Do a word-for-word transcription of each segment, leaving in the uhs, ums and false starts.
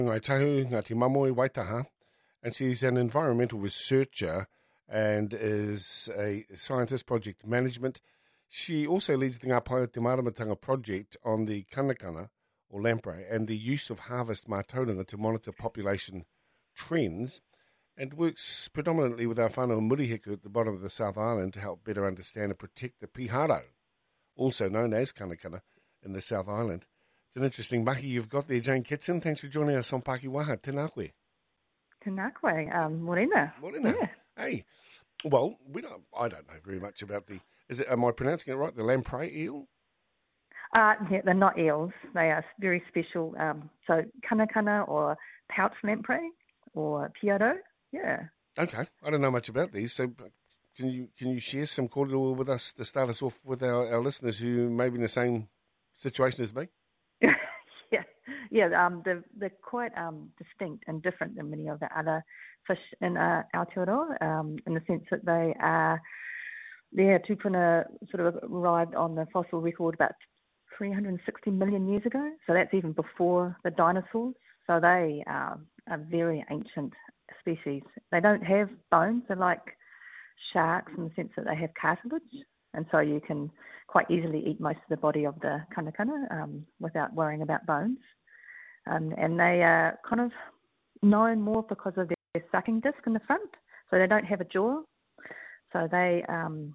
Ngai tahu, Ngati Mamoi Waitaha, and she's an environmental researcher and is a scientist project management. She also leads the Ngāpae Te Maramatanga project on the Kanakana, or lamprey, and the use of harvest mātauranga to monitor population trends, and works predominantly with our whānau Murihiku at the bottom of the South Island to help better understand and protect the piharo, also known as Kanakana, in the South Island. It's an interesting mahi you've got there, Jane Kitson. Thanks for joining us on Pakiwaha. Tēnā koe. Tēnā koe. Um, morena. Morena. Yeah. Hey. Well, we don't, I don't know very much about the... Is it? Am I pronouncing it right? The lamprey eel? Uh, yeah, they're not eels. They are very special. Um, so kanakana or pouch lamprey or piaro. Yeah. Okay. I don't know much about these, so can you can you share some kōrero with us to start us off with our, our listeners who may be in the same situation as me? yeah, yeah. Um, they're, they're quite um, distinct and different than many of the other fish in uh, Aotearoa, um, in the sense that they are, their tupuna sort of arrived on the fossil record about three hundred sixty million years ago. So that's even before the dinosaurs. So they are a very ancient species. They don't have bones. They're like sharks in the sense that they have cartilage. And so you can quite easily eat most of the body of the kanakana um, without worrying about bones. Um, and they are kind of known more because of their sucking disc in the front. So they don't have a jaw. So they, um,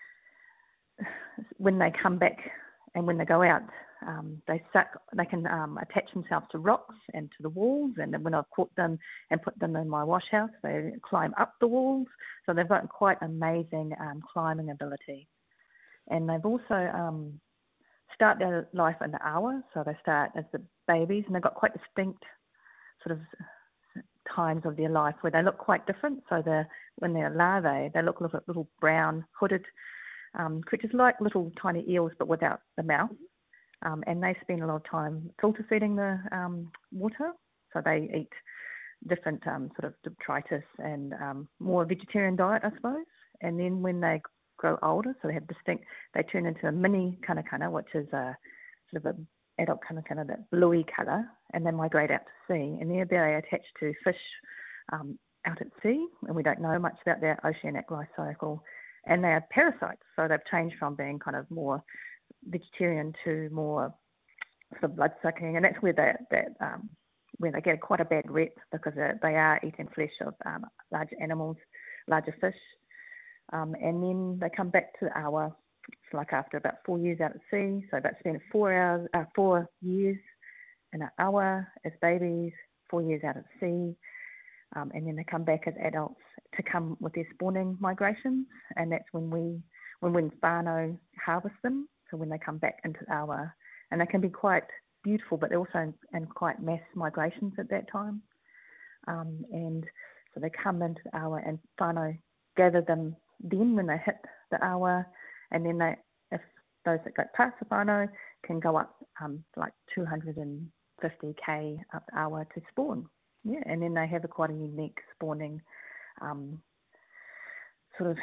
when they come back and when they go out, um, they suck. They can um, attach themselves to rocks and to the walls. And then when I've caught them and put them in my wash house, they climb up the walls. So they've got quite amazing um, climbing ability. And they've also um, start their life in the awa. So they start as the babies, and they've got quite distinct sort of times of their life where they look quite different. So they're, when they're larvae, they look like little brown hooded um, creatures, like little tiny eels, but without the mouth. Um, and they spend a lot of time filter feeding the um, water. So they eat different um, sort of detritus and um, more vegetarian diet, I suppose. And then when they grow older, so they have distinct, they turn into a mini kanakana, which is a sort of an adult kanakana, that bluey colour, and they migrate out to sea. And there they attach to fish um, out at sea, and we don't know much about their oceanic life cycle. And they are parasites, so they've changed from being kind of more vegetarian to more sort of blood-sucking, and that's where they, that, um, where they get quite a bad rep, because they are eating flesh of um, larger animals, larger fish. Um, and then they come back to the awa, it's like after about four years out at sea, so about spending four hours, uh, four years in an awa as babies, four years out at sea, um, and then they come back as adults to come with their spawning migrations, and that's when we, when when whānau harvest them, so when they come back into the awa, and they can be quite beautiful, but they're also in, in quite mass migrations at that time, um, and so they come into the awa and whānau gather them then when they hit the awa, and then they, if those that go past the whānau, can go up um, like two hundred fifty k up the awa to spawn. Yeah, and then they have a quite a unique spawning um, sort of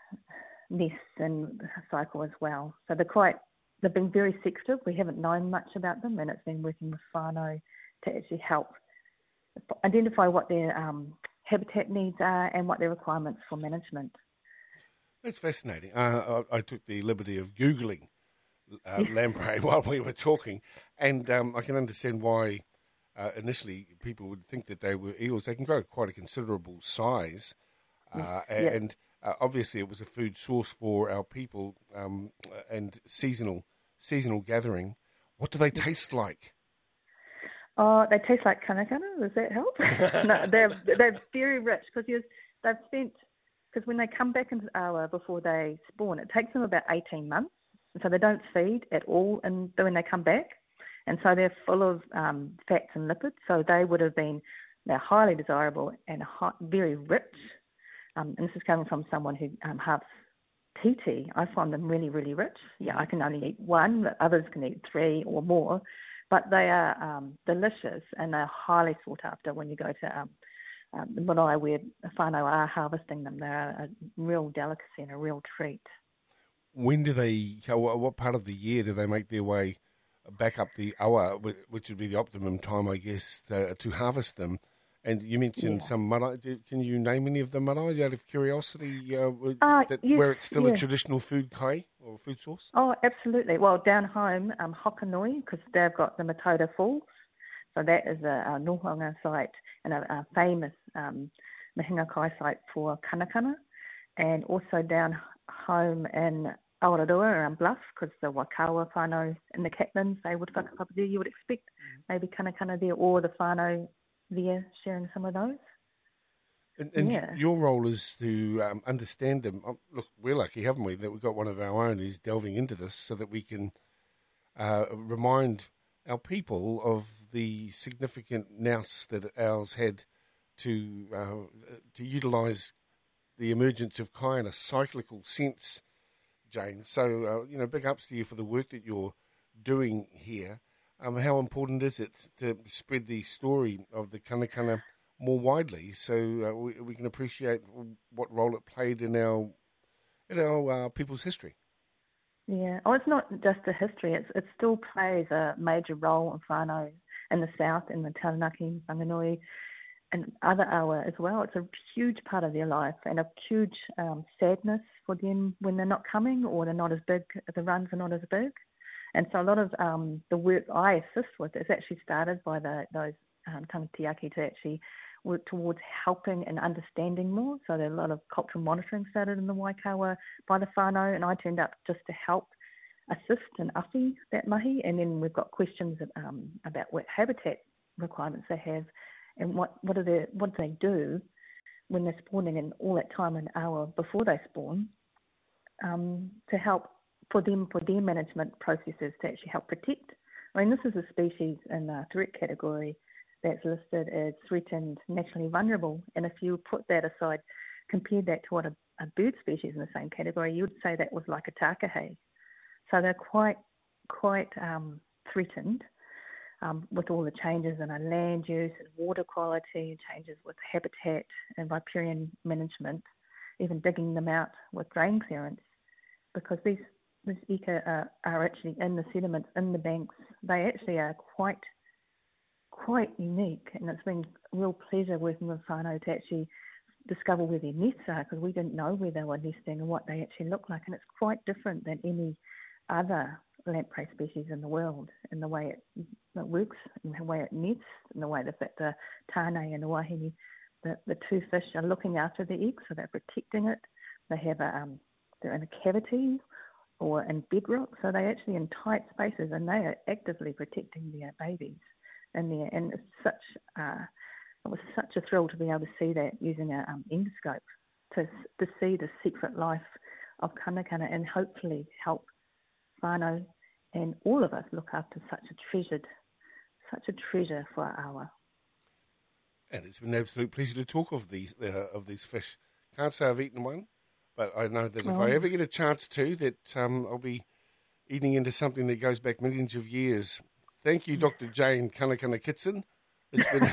nests and cycle as well. So they're quite, they've been very secretive. We haven't known much about them, and it's been working with whānau to actually help identify what their um, habitat needs are and what their requirements for management. That's fascinating. Uh, I, I took the liberty of Googling uh, lamprey while we were talking, and um, I can understand why uh, initially people would think that they were eels. They can grow quite a considerable size, uh, yeah. and uh, obviously it was a food source for our people um, and seasonal seasonal gathering. What do they taste like? Oh, they taste like kanakana. Does that help? No, they're they're very rich because they've spent. Because when they come back into the awa before they spawn, it takes them about eighteen months. And so they don't feed at all and when they come back. And so they're full of um, fats and lipids. So they would have been, they're highly desirable and high, very rich. Um, and this is coming from someone who um, harvests T T. I find them really, really rich. Yeah, I can only eat one, but others can eat three or more. But they are um, delicious, and they're highly sought after when you go to um, Um, the marae where whānau are harvesting them. They're a real delicacy and a real treat. When do they, what part of the year do they make their way back up the awa, whi- which would be the optimum time, I guess, to, to harvest them. And you mentioned Yeah. some marae. Do- Can you name any of the marae out of curiosity, uh, w- Uh, that, yes, where it's still a yeah. traditional food kai or food source? Oh, absolutely. Well, down home, um, Hokanui, because they've got the Matoda Falls. So that is a, a nohanga site and a, a famous um, Mahinga Kai site for kanakana. And also down home in Aotearoa around Bluff, because the Wakawa whānau and the Catlins, they would whakapapa there. You would expect maybe kanakana there, or the whānau there sharing some of those. And, and Yeah. your role is to um, understand them. Um, look, we're lucky, haven't we, that we've got one of our own who's delving into this so that we can uh, remind our people of the significant nous that ours had to uh, to utilise the emergence of kai in a cyclical sense, Jane. So, uh, you know, big ups to you for the work that you're doing here. Um, how important is it to spread the story of the kanakana more widely, so uh, we, we can appreciate what role it played in our in our uh, people's history? Yeah. Oh, it's not just a history. It's it still plays a major role in whānau in the south, in the Taranaki, Whanganui, and other awa as well. It's a huge part of their life and a huge um, sadness for them when they're not coming or they're not as big, the runs are not as big. And so a lot of um, the work I assist with is actually started by the, those um, tangatiaki to actually work towards helping and understanding more. So there's a lot of cultural monitoring started in the Waikawa by the whānau, and I turned up just to help assist and awhi that mahi. And then we've got questions um, about what habitat requirements they have and what, what, are they, what do they do when they're spawning and all that time an hour before they spawn um, to help for them, for their management processes to actually help protect. I mean, this is a species in the threat category that's listed as threatened, nationally vulnerable. And if you put that aside, compare that to what a, a bird species in the same category, you would say that was like a takahe. So they're quite, quite um, threatened um, with all the changes in our land use and water quality, changes with habitat and riparian management, even digging them out with drain clearance, because these these ika are, are actually in the sediments, in the banks. They actually are quite quite unique, and it's been a real pleasure working with whānau to actually discover where their nests are, because we didn't know where they were nesting and what they actually look like, and it's quite different than any other lamprey species in the world in the way it, it works, in the way it nests, in the way that the tane and the wahine, the, the two fish are looking after the egg, so they're protecting it. They have a, um, they're in a cavity or in bedrock, so they're actually in tight spaces, and they are actively protecting their babies in there. And it's such, uh, it was such a thrill to be able to see that using an um, endoscope, to to see the secret life of kanakana and hopefully help whānau and all of us look after such a treasured, such a treasure for our awa. And it's been an absolute pleasure to talk of these uh, of these fish. Can't say I've eaten one, but I know that if Oh. I ever get a chance to, that um, I'll be eating into something that goes back millions of years. Thank you, Doctor Jane Kanakana Kitson. It's been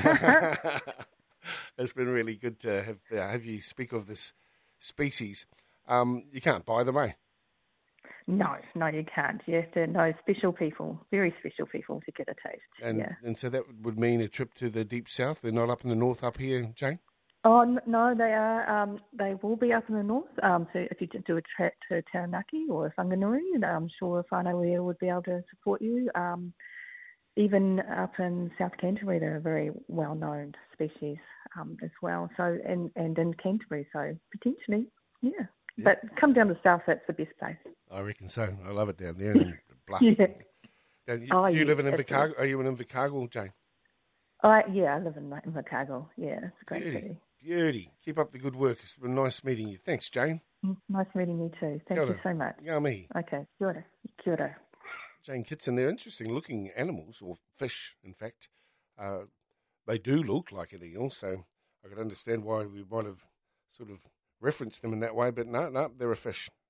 it's been really good to have uh, have you speak of this species. Um, you can't buy them, eh? No, no, you can't. You have to know special people, very special people, to get a taste. And yeah. and so that would mean a trip to the deep south. They're not up in the north up here, Jane? Oh, n- no, they are. Um, they will be up in the north. Um, so if you do a trip to Taranaki or Whanganui, I'm sure whānau there would be able to support you. Um, even up in South Canterbury, they're a very well-known species um, as well. So and, and in Canterbury, so potentially, yeah. yeah. But come down to the south, that's the best place. I reckon so. I love it down there in Bluff. yeah. Now, you, Oh, do you yeah, live in absolutely. Invercargill? Are you in Invercargill, Jane? Uh, yeah, I live in Invercargill. Yeah, it's a great Beauty, city. beauty. Keep up the good work. It's been nice meeting you. Thanks, Jane. Mm, Nice meeting you too. Thank Kia you ora. so much. Ngā mihi. Okay, kia ora. Kia ora. Jane Kitson, they're interesting looking animals, or fish, in fact. Uh, they do look like an eel, so I could understand why we might have sort of referenced them in that way, but no, no, they're a fish.